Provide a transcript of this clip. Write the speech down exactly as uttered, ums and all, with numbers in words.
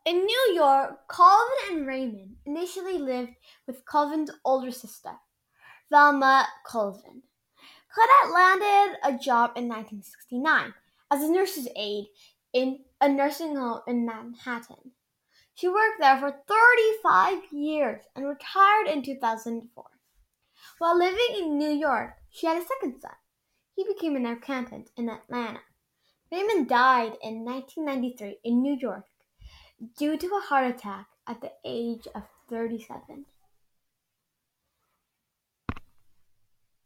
In New York, Colvin and Raymond initially lived with Colvin's older sister, Velma Colvin. Claudette landed a job in nineteen sixty-nine as a nurse's aide in a nursing home in Manhattan. She worked there for thirty-five years and retired in two thousand four. While living in New York, she had a second son. He became an accountant in Atlanta. Raymond died in nineteen ninety-three in New York due to a heart attack at the age of thirty-seven.